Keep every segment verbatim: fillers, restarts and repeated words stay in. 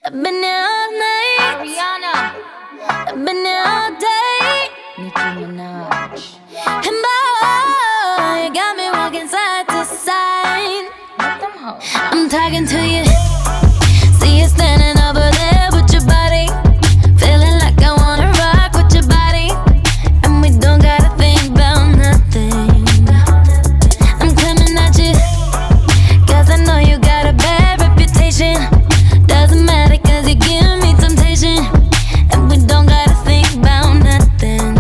I've been here all night. Ariana, I've been here all day. Nicki Minaj. And boy, you got me walking side to side. Let them hoes. I'm talking to you. See you standing over there with your body. Feeling like I wanna rock with your body. And we don't gotta think about nothing. I'm coming at you, cause I know you got a bad reputation. Doesn't matter cause you give me temptation. And we don't gotta think about nothing.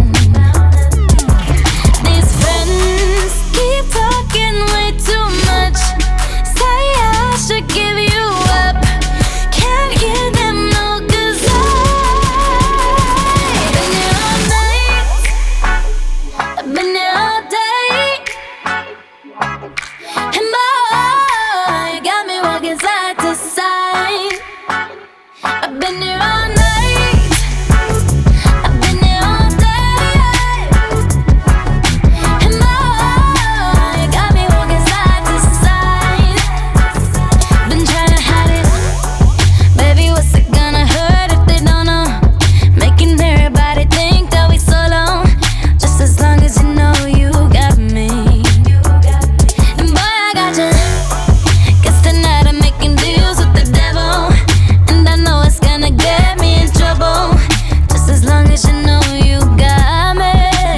These friends keep talking way too much. Say I should give you up. Can't hear them no, cause I've been here all night. I've been here all day. And boy, you got me walking side to side. I've been here all night. I've been here all day. And boy, you got me walking side to side. Been trying to hide it. Baby, what's it gonna hurt if they don't know? Making everybody think that we solo. Just as long as you know you got me. And boy, I got you. Guess tonight I'm making deals with the devil. And I know it's gonna get me in trouble. Just as long as you know you got me.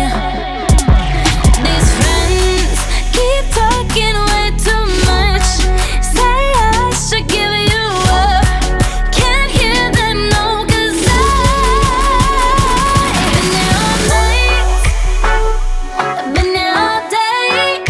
These friends keep talking way too much. Say I should give you up. Can't hear them no, cause I've been here all night. I've been here all day.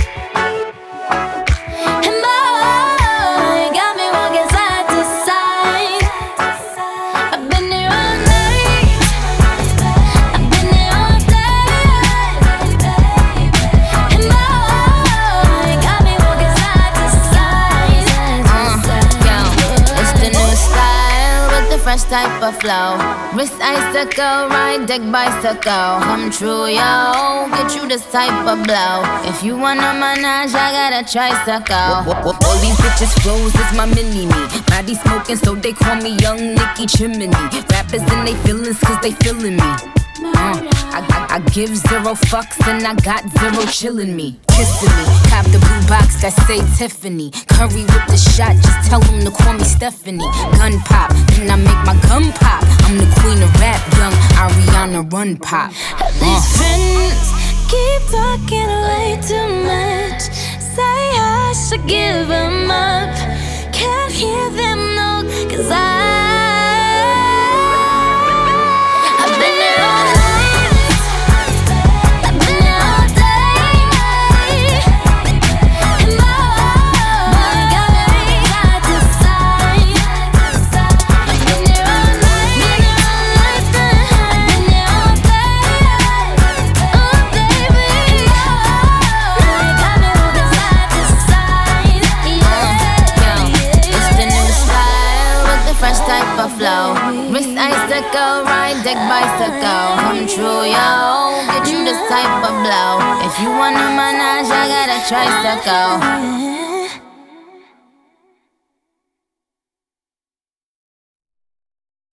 And boy, you got me walking side to side. I've been here all night. I've been here all day. And boy, you got me walking side to side. Uh, yo, it's the new style with the fresh type of flow. Wrist icicle, ride deck bicycle. Come true, yo. Get you this type of blow. If you wanna manage, I got a tricycle. All these bitches flows is my mini-me. Body smoking, so they call me Young Nicki Chimney. Rappers in they feelings, cause they feeling me. Uh, I, I, I give zero fucks and I got zero chillin' me. Kissing me, cop the blue box that say Tiffany. Curry with the shot, just tell them to call me Stephanie. Gun pop, then I make my gun pop. I'm the queen of rap, young Ariana Run Pop. These friends keep talking way too much. Say I should give them up. Can't hear them no, cause I I've been here all night. I've been here all day. And boy, you got me side to side. I've been here all night. I've been here all day. Oh baby, you got me walking side to side. Yo, it's the new style with the fresh type of flow. Wrist icicle, ride deck bicycle. Come true, yo. Get you this type of blow. If you wanna manage, I got a tricycle.